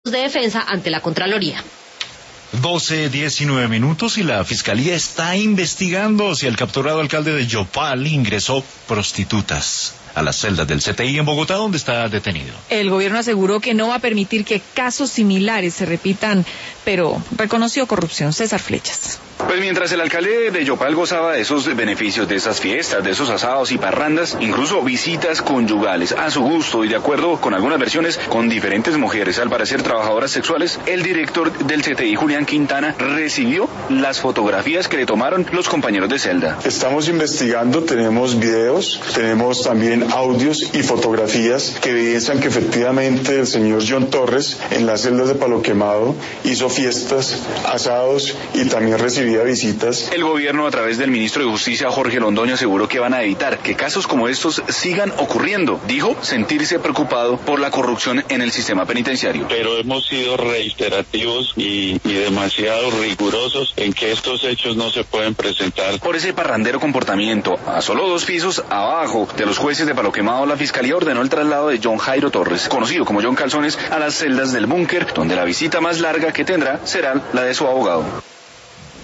de defensa ante la Contraloría. 12:19 minutos y la Fiscalía está investigando si el capturado alcalde de Yopal ingresó prostitutas a las celdas del CTI en Bogotá, donde está detenido. El gobierno aseguró que no va a permitir que casos similares se repitan, pero reconoció corrupción. César Flechas. Pues mientras el alcalde de Yopal gozaba de esos beneficios, de esas fiestas, de esos asados y parrandas, incluso visitas conyugales a su gusto y de acuerdo con algunas versiones con diferentes mujeres, al parecer trabajadoras sexuales, el director del CTI, Julián Quintana, recibió las fotografías que le tomaron los compañeros de celda. Estamos investigando, tenemos videos, tenemos también audios y fotografías que evidencian que efectivamente el señor John Torres en las celdas de Palo Quemado hizo fiestas, asados y también recibía visitas. El gobierno, a través del ministro de Justicia, Jorge Londoño, aseguró que van a evitar que casos como estos sigan ocurriendo. Dijo sentirse preocupado por la corrupción en el sistema penitenciario. Pero hemos sido reiterativos y demasiado rigurosos en que estos hechos no se pueden presentar. Por ese parrandero comportamiento, a solo 2 pisos abajo de los jueces de Palo Quemado, la Fiscalía ordenó el traslado de John Jairo Torres, conocido como John Calzones, a las celdas del búnker, donde la visita más larga que tendrá será la de su abogado.